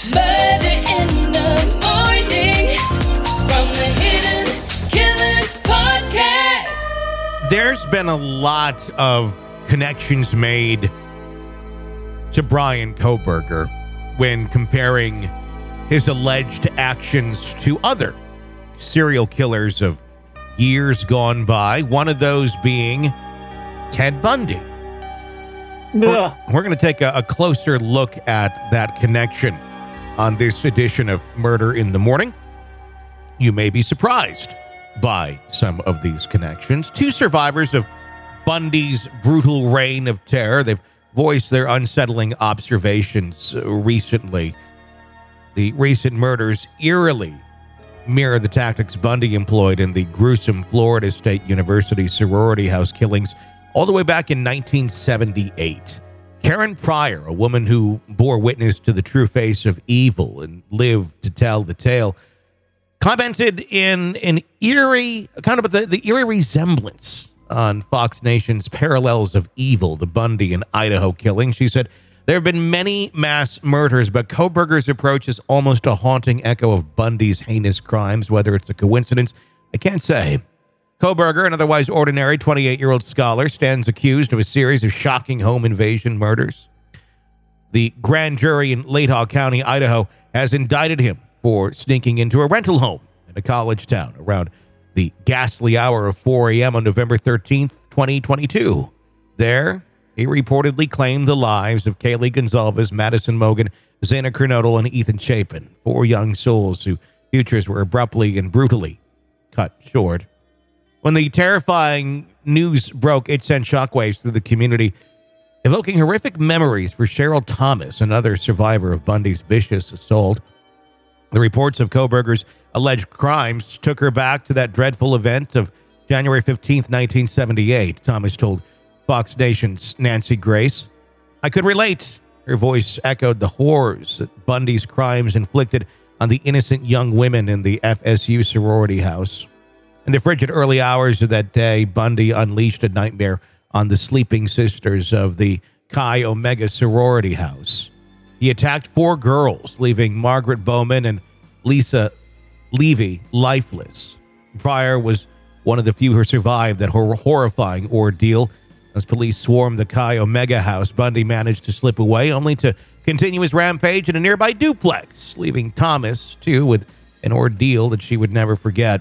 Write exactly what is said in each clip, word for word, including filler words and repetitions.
Murder in the morning from the Hidden Killers podcast. There's been a lot of connections made to Bryan Kohberger when comparing his alleged actions to other serial killers of years gone by, one of those being Ted Bundy. We're, we're going to take a, a closer look at that connection on this edition of Murder in the Morning. You may be surprised by some of these connections. Two survivors of Bundy's brutal reign of terror, they've voiced their unsettling observations recently. The recent murders eerily mirror the tactics Bundy employed in the gruesome Florida State University sorority house killings all the way back in nineteen seventy-eight. Karen Pryor, a woman who bore witness to the true face of evil and lived to tell the tale, commented in an eerie, kind of the, the eerie resemblance on Fox Nation's Parallels of Evil, the Bundy and Idaho killing. She said, "There have been many mass murders, but Kohberger's approach is almost a haunting echo of Bundy's heinous crimes. Whether it's a coincidence, I can't say." Kohberger, an otherwise ordinary twenty-eight-year-old scholar, stands accused of a series of shocking home invasion murders. The grand jury in Latah County, Idaho, has indicted him for sneaking into a rental home in a college town around the ghastly hour of four a.m. on November thirteenth, twenty twenty-two. There, he reportedly claimed the lives of Kaylee Gonzalez, Madison Mogen, Xana Kernodle, and Ethan Chapin, four young souls whose futures were abruptly and brutally cut short. When the terrifying news broke, it sent shockwaves through the community, evoking horrific memories for Cheryl Thomas, another survivor of Bundy's vicious assault. The reports of Kohberger's alleged crimes took her back to that dreadful event of January fifteenth, nineteen seventy-eight. Thomas told Fox Nation's Nancy Grace, "I could relate." Her voice echoed the horrors that Bundy's crimes inflicted on the innocent young women in the F S U sorority house. In the frigid early hours of that day, Bundy unleashed a nightmare on the sleeping sisters of the Chi Omega sorority house. He attacked four girls, leaving Margaret Bowman and Lisa Levy lifeless. Pryor was one of the few who survived that hor- horrifying ordeal. As police swarmed the Chi Omega house, Bundy managed to slip away, only to continue his rampage in a nearby duplex, leaving Thomas, too, with an ordeal that she would never forget.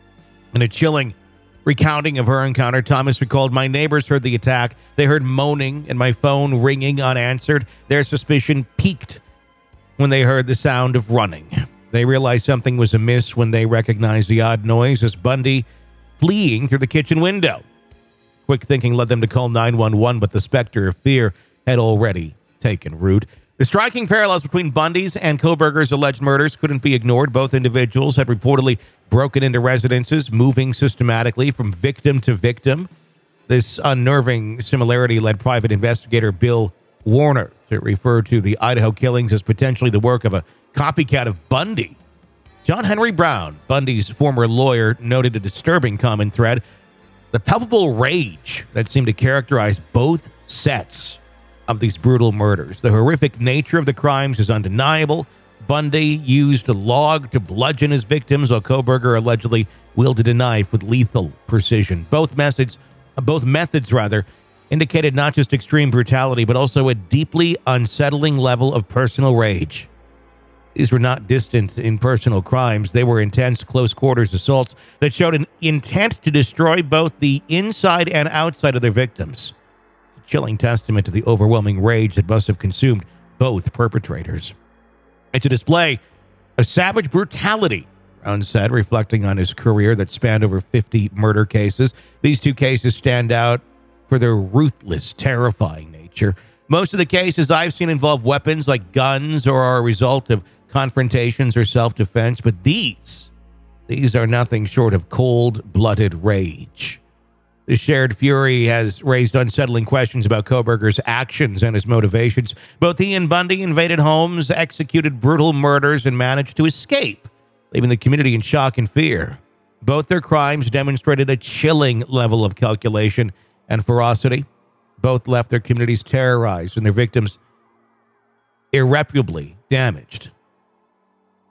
In a chilling recounting of her encounter, Thomas recalled, "My neighbors heard the attack. They heard moaning and my phone ringing unanswered. Their suspicion peaked when they heard the sound of running. They realized something was amiss when they recognized the odd noise as Bundy fleeing through the kitchen window. Quick thinking led them to call nine one one, but the specter of fear had already taken root." The striking parallels between Bundy's and Kohberger's alleged murders couldn't be ignored. Both individuals had reportedly broken into residences, moving systematically from victim to victim. This unnerving similarity led private investigator Bill Warner to refer to the Idaho killings as potentially the work of a copycat of Bundy. John Henry Brown, Bundy's former lawyer, noted a disturbing common thread: the palpable rage that seemed to characterize both sets of these brutal murders. The horrific nature of the crimes is undeniable. Bundy used a log to bludgeon his victims, while Kohberger allegedly wielded a knife with lethal precision. Both methods, both methods rather, indicated not just extreme brutality, but also a deeply unsettling level of personal rage. These were not distant impersonal crimes. They were intense, close-quarters assaults that showed an intent to destroy both the inside and outside of their victims. It's a chilling testament to the overwhelming rage that must have consumed both perpetrators. It's a display of savage brutality, Brown said, reflecting on his career that spanned over fifty murder cases. These two cases stand out for their ruthless, terrifying nature. Most of the cases I've seen involve weapons like guns or are a result of confrontations or self-defense, but these, these are nothing short of cold-blooded rage. The shared fury has raised unsettling questions about Kohberger's actions and his motivations. Both he and Bundy invaded homes, executed brutal murders, and managed to escape, leaving the community in shock and fear. Both their crimes demonstrated a chilling level of calculation and ferocity. Both left their communities terrorized and their victims irreparably damaged.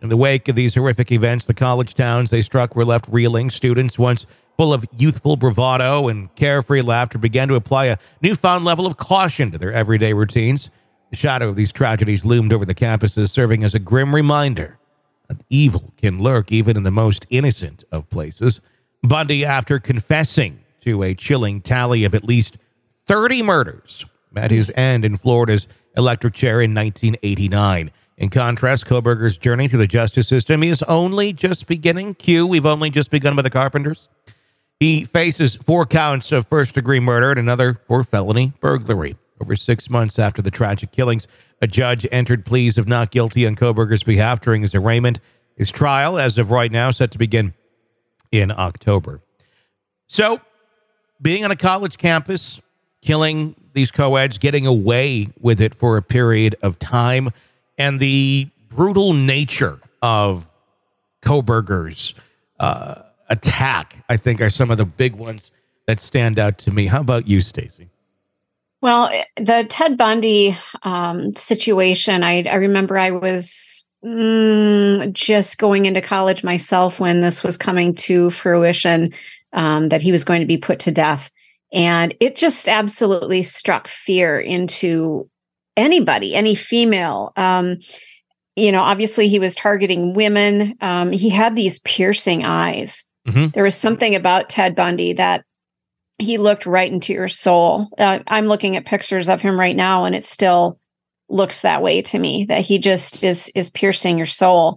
In the wake of these horrific events, the college towns they struck were left reeling. Students, once full of youthful bravado and carefree laughter, began to apply a newfound level of caution to their everyday routines. The shadow of these tragedies loomed over the campuses, serving as a grim reminder that evil can lurk even in the most innocent of places. Bundy, after confessing to a chilling tally of at least thirty murders, met his end in Florida's electric chair in nineteen eighty-nine. In contrast, Kohberger's journey through the justice system is only just beginning. Q, we've only just begun with the Carpenters. He faces four counts of first-degree murder and another for felony burglary. Over six months after the tragic killings, a judge entered pleas of not guilty on Kohberger's behalf during his arraignment. His trial, as of right now, set to begin in October. So, being on a college campus, killing these co-eds, getting away with it for a period of time, and the brutal nature of Kohberger's uh, attack, I think, are some of the big ones that stand out to me. How about you, Stacey? Well, the Ted Bundy um, situation, I, I remember I was mm, just going into college myself when this was coming to fruition, um, that he was going to be put to death. And it just absolutely struck fear into anybody, any female. Um, you know, obviously he was targeting women. Um, he had these piercing eyes. Mm-hmm. There was something about Ted Bundy that he looked right into your soul. Uh, I'm looking at pictures of him right now, and it still looks that way to me, that he just is, is piercing your soul.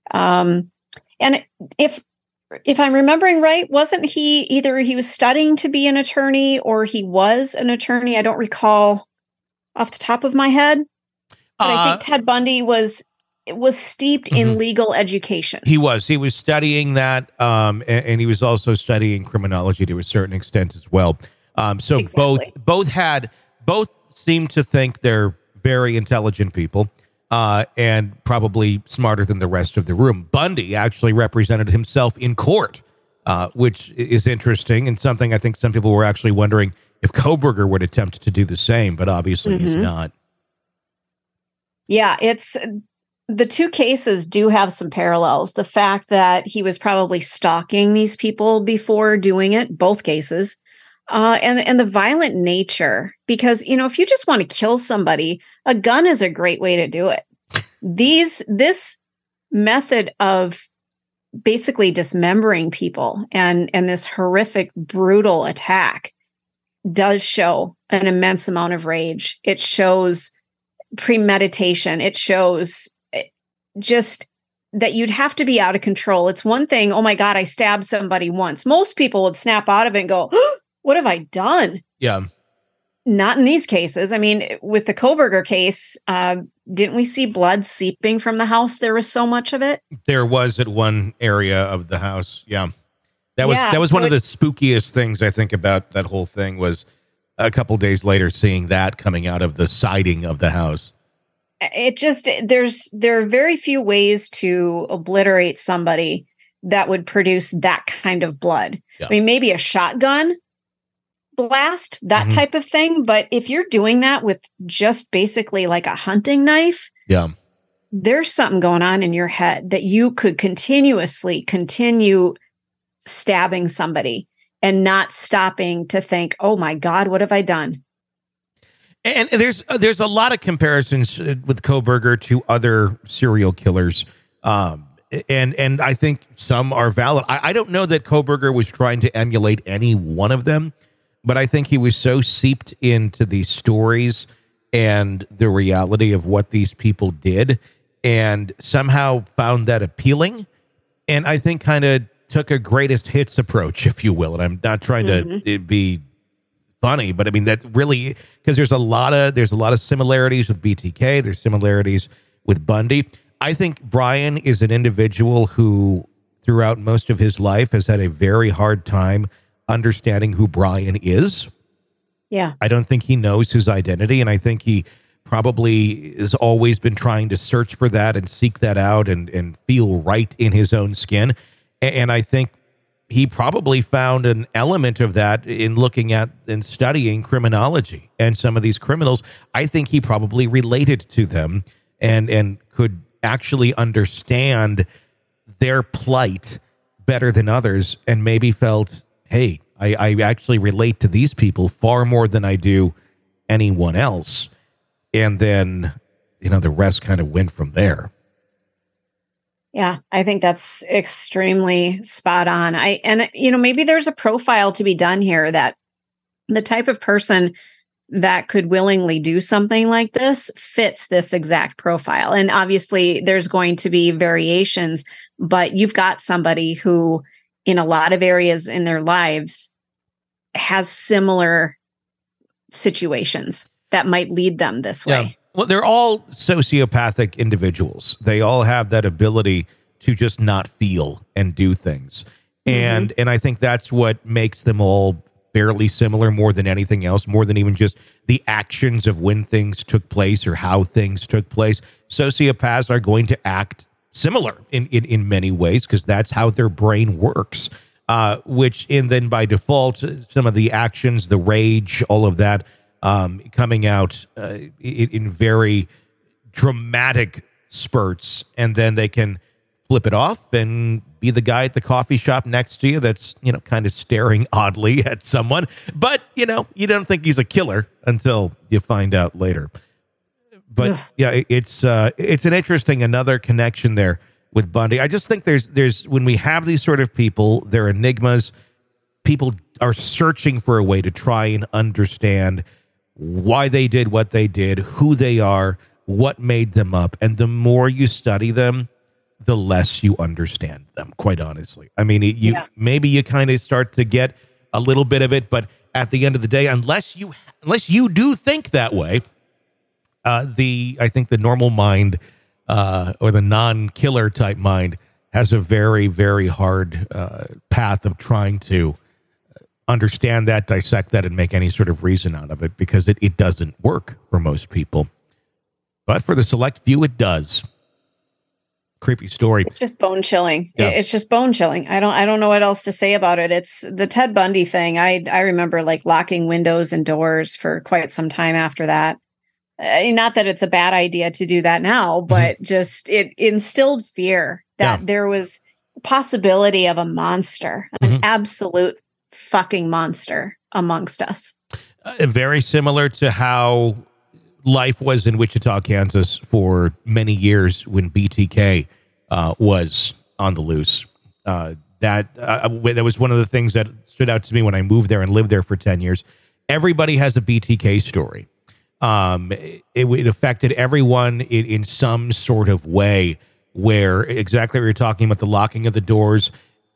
Um, and if, if I'm remembering right, wasn't he either he was studying to be an attorney or he was an attorney? I don't recall off the top of my head, but uh, I think Ted Bundy was was steeped mm-hmm. in legal education. He was. He was studying that, um, and, and he was also studying criminology to a certain extent as well. Um, so exactly. both both had both seem to think they're very intelligent people, uh, and probably smarter than the rest of the room. Bundy actually represented himself in court, uh, which is interesting and something I think some people were actually wondering if Kohberger would attempt to do the same, but obviously mm-hmm. he's not. Yeah, it's the two cases do have some parallels. The fact that he was probably stalking these people before doing it, both cases, uh, and, and the violent nature. Because, you know, if you just want to kill somebody, a gun is a great way to do it. These, this method of basically dismembering people and, and this horrific, brutal attack does show an immense amount of rage. It shows premeditation. It shows just that you'd have to be out of control. It's one thing, oh my God, I stabbed somebody once. Most people would snap out of it and go, oh, what have I done? Yeah. Not in these cases. I mean, with the Kohberger case, uh, didn't we see blood seeping from the house? There was so much of it. There was at one area of the house. Yeah. That was yeah, that was so one it, of the spookiest things I think about that whole thing was a couple days later seeing that coming out of the siding of the house. It just there's there are very few ways to obliterate somebody that would produce that kind of blood. Yeah. I mean, maybe a shotgun blast, that mm-hmm. type of thing. But if you're doing that with just basically like a hunting knife, yeah, there's something going on in your head that you could continuously continue stabbing somebody and not stopping to think, oh my God, what have I done? And there's there's a lot of comparisons with Kohberger to other serial killers. Um, and and I think some are valid. I, I don't know that Kohberger was trying to emulate any one of them, but I think he was so seeped into these stories and the reality of what these people did and somehow found that appealing. And I think kind of took a greatest hits approach, if you will. And I'm not trying mm-hmm. to be funny, but I mean, that really, because there's a lot of, there's a lot of similarities with B T K. There's similarities with Bundy. I think Brian is an individual who throughout most of his life has had a very hard time understanding who Brian is. Yeah. I don't think he knows his identity. And I think he probably has always been trying to search for that and seek that out and, and feel right in his own skin. And I think he probably found an element of that in looking at and studying criminology and some of these criminals. I think he probably related to them and, and could actually understand their plight better than others, and maybe felt, hey, I, I actually relate to these people far more than I do anyone else. And then, you know, the rest kind of went from there. Yeah, I think that's extremely spot on. I and you know, maybe there's a profile to be done here, that the type of person that could willingly do something like this fits this exact profile. And obviously there's going to be variations, but you've got somebody who in a lot of areas in their lives has similar situations that might lead them this way. Yeah. Well, they're all sociopathic individuals. They all have that ability to just not feel and do things. And mm-hmm. and I think that's what makes them all fairly similar more than anything else, more than even just the actions of when things took place or how things took place. Sociopaths are going to act similar in, in, in many ways because that's how their brain works, uh, which and then by default, some of the actions, the rage, all of that, Um, coming out uh, in, in very dramatic spurts, and then they can flip it off and be the guy at the coffee shop next to you that's, you know, kind of staring oddly at someone. But, you know, you don't think he's a killer until you find out later. But Ugh. yeah, it, it's uh, it's an interesting another connection there with Bundy. I just think there's there's when we have these sort of people, they're enigmas. People are searching for a way to try and understand why they did what they did, who they are, what made them up. And the more you study them, the less you understand them, quite honestly. I mean, it, you yeah. maybe you kind of start to get a little bit of it, but at the end of the day, unless you unless you do think that way, uh, the I think the normal mind uh, or the non-killer type mind has a very, very hard uh, path of trying to understand that, dissect that, and make any sort of reason out of it, because it, it doesn't work for most people. But for the select few, it does. Creepy story. It's just bone chilling. Yeah. It's just bone chilling. I don't I don't know what else to say about it. It's the Ted Bundy thing. I I remember like locking windows and doors for quite some time after that. Uh, not that it's a bad idea to do that now, but mm-hmm. just it instilled fear that yeah. there was a possibility of a monster, an mm-hmm. absolute fucking monster amongst us. Uh, very similar to how life was in Wichita, Kansas for many years when B T K uh, was on the loose. Uh, that uh, that was one of the things that stood out to me when I moved there and lived there for ten years. Everybody has a B T K story. Um, it, it affected everyone in, in some sort of way, where exactly what you're talking about, the locking of the doors.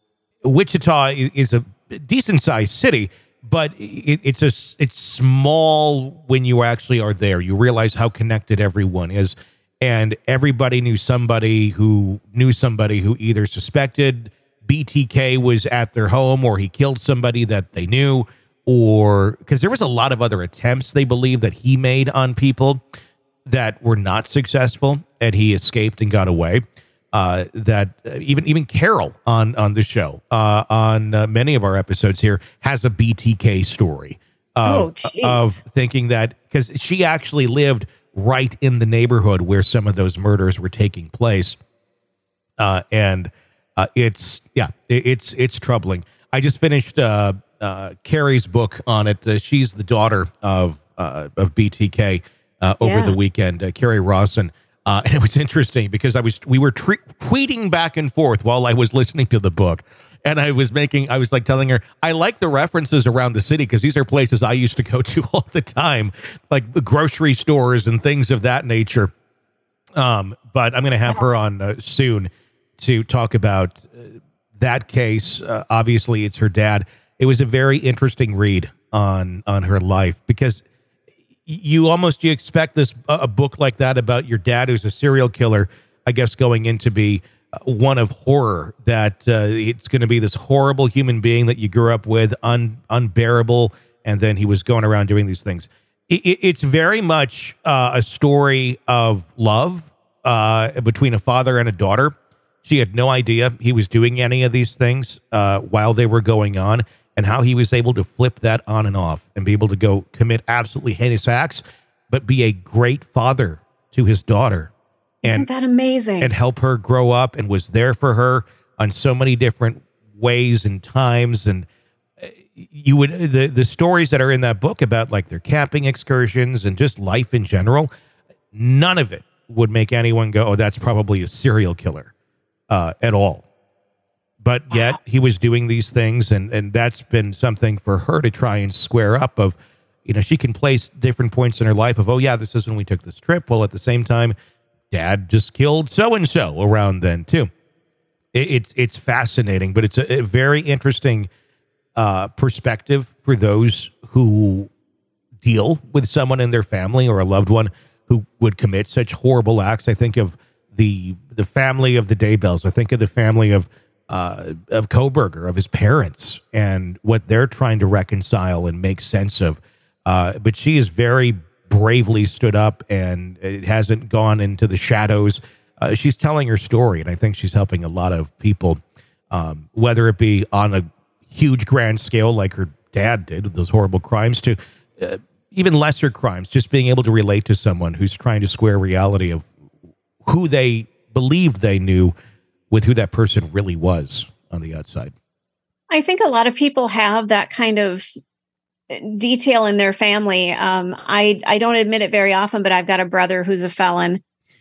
Wichita is a decent sized city, but it, it's a it's small when you actually are there. You realize how connected everyone is, and everybody knew somebody who knew somebody who either suspected B T K was at their home, or he killed somebody that they knew, or because there was a lot of other attempts they believe that he made on people that were not successful, and he escaped and got away. Uh, that uh, even even Carol on on the show uh, on uh, many of our episodes here has a B T K story of, oh, of thinking that, because she actually lived right in the neighborhood where some of those murders were taking place, uh, and uh, it's yeah it, it's it's troubling. I just finished uh, uh, Carrie's book on it. Uh, she's the daughter of uh, of B T K uh, over yeah. the weekend. Uh, Carrie Rawson. Uh, and it was interesting because I was we were tre- tweeting back and forth while I was listening to the book, and I was making I was like telling her I like the references around the city because these are places I used to go to all the time, like the grocery stores and things of that nature. Um, but I'm going to have her on uh, soon to talk about uh, that case. Uh, obviously, it's her dad. It was a very interesting read on on her life because. You almost you expect this a book like that about your dad who's a serial killer, I guess, going in to be one of horror, that uh, it's going to be this horrible human being that you grew up with, un, unbearable, and then he was going around doing these things. It, it, it's very much uh, a story of love uh, between a father and a daughter. She had no idea he was doing any of these things uh, while they were going on, and how he was able to flip that on and off and be able to go commit absolutely heinous acts, but be a great father to his daughter and Isn't that amazing? and help her grow up, and was there for her on so many different ways and times. And you would the the stories that are in that book about like their camping excursions and just life in general, none of it would make anyone go, oh, that's probably a serial killer uh, at all. But yet wow. he was doing these things, and, and that's been something for her to try and square up of, you know, she can place different points in her life of, oh, yeah, this is when we took this trip. Well, at the same time, Dad just killed so-and-so around then, too. It, it's it's fascinating, but it's a, a very interesting uh, perspective for those who deal with someone in their family or a loved one who would commit such horrible acts. I think of the the family of the Daybells. I think of the family of uh, of Kohberger, of his parents, and what they're trying to reconcile and make sense of. Uh, but she has very bravely stood up, and it hasn't gone into the shadows. Uh, she's telling her story, and I think she's helping a lot of people, um, whether it be on a huge grand scale like her dad did with those horrible crimes, to uh, even lesser crimes, just being able to relate to someone who's trying to square reality of who they believed they knew with who that person really was on the outside. I think a lot of people have that kind of detail in their family. Um, I, I don't admit it very often, but I've got a brother who's a felon.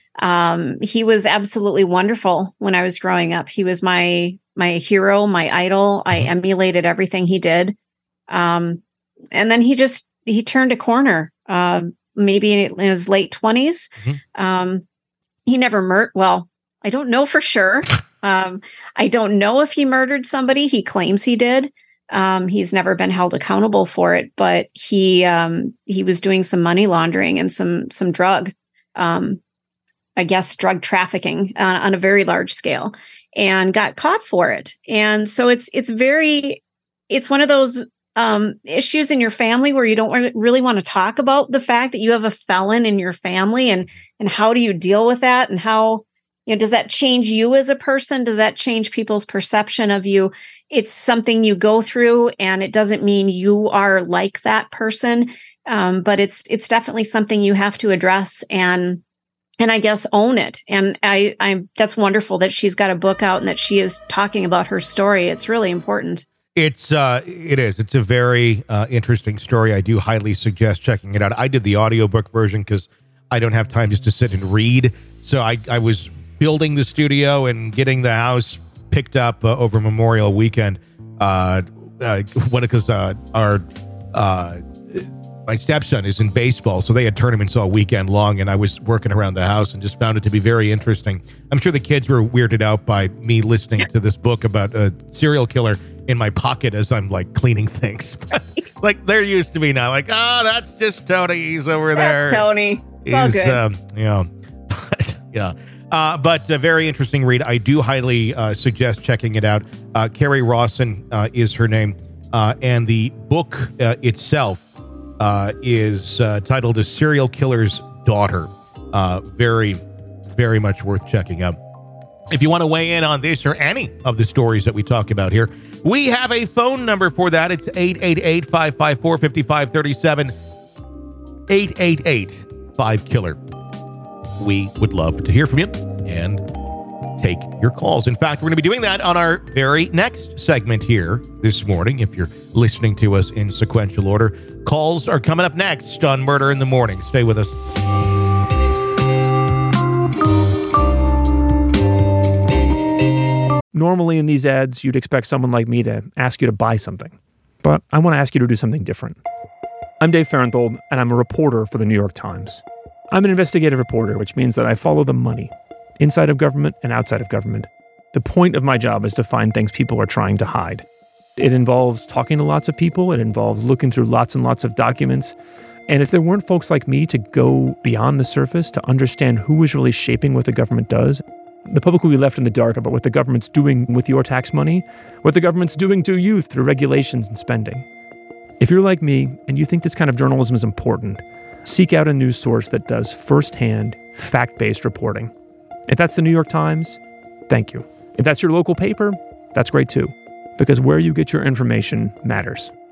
Um, he was absolutely wonderful when I was growing up. He was my, my hero, my idol. I emulated everything he did. Um, and then he just, he turned a corner, uh, maybe in his late twenties. Mm-hmm. Um, he never murdered. Well, I don't know for sure. Um, I don't know if he murdered somebody. He claims he did. Um, he's never been held accountable for it, but he, um, he was doing some money laundering and some, some drug, um, I guess, drug trafficking on, on a very large scale, and got caught for it. And so it's, it's very, it's one of those Um, issues in your family where you don't really want to talk about the fact that you have a felon in your family, and and how do you deal with that, and how, you know, does that change you as a person? Does that change people's perception of you? It's something you go through, and it doesn't mean you are like that person, um, but it's it's definitely something you have to address and and I guess own it. And I I that's wonderful that she's got a book out and that she is talking about her story. It's really important. It's uh, it is. It's a very uh, interesting story. I do highly suggest checking it out. I did the audiobook version because I don't have time just to sit and read. So I, I was building the studio and getting the house picked up uh, over Memorial Weekend. Uh, uh, when because uh, our uh, my stepson is in baseball, so they had tournaments all weekend long, and I was working around the house and just found it to be very interesting. I'm sure the kids were weirded out by me listening to this book about a serial killer in my pocket as I'm like cleaning things. Like they're used to me now. Like, oh, that's just Tony. He's over there. That's Tony. It's all good. Um, you know, but, yeah. Uh, but a very interesting read. I do highly uh, suggest checking it out. Uh, Carrie Rawson uh, is her name. Uh, and the book uh, itself uh, is uh, titled A Serial Killer's Daughter. Uh, very, very much worth checking out. If you want to weigh in on this or any of the stories that we talk about here, we have a phone number for that. It's eight eight eight, five five four, five five three seven, eight eight eight, five killer. We would love to hear from you and take your calls. In fact, we're going to be doing that on our very next segment here this morning. If you're listening to us in sequential order, calls are coming up next on Murder in the Morning. Stay with us. Normally in these ads, you'd expect someone like me to ask you to buy something. But I want to ask you to do something different. I'm Dave Farenthold, and I'm a reporter for the New York Times. I'm an investigative reporter, which means that I follow the money, inside of government and outside of government. The point of my job is to find things people are trying to hide. It involves talking to lots of people. It involves looking through lots and lots of documents. And if there weren't folks like me to go beyond the surface, to understand who is really shaping what the government does, the public will be left in the dark about what the government's doing with your tax money, what the government's doing to you through regulations and spending. If you're like me and you think this kind of journalism is important, seek out a news source that does firsthand, fact-based reporting. If that's the New York Times, thank you. If that's your local paper, that's great too, because where you get your information matters.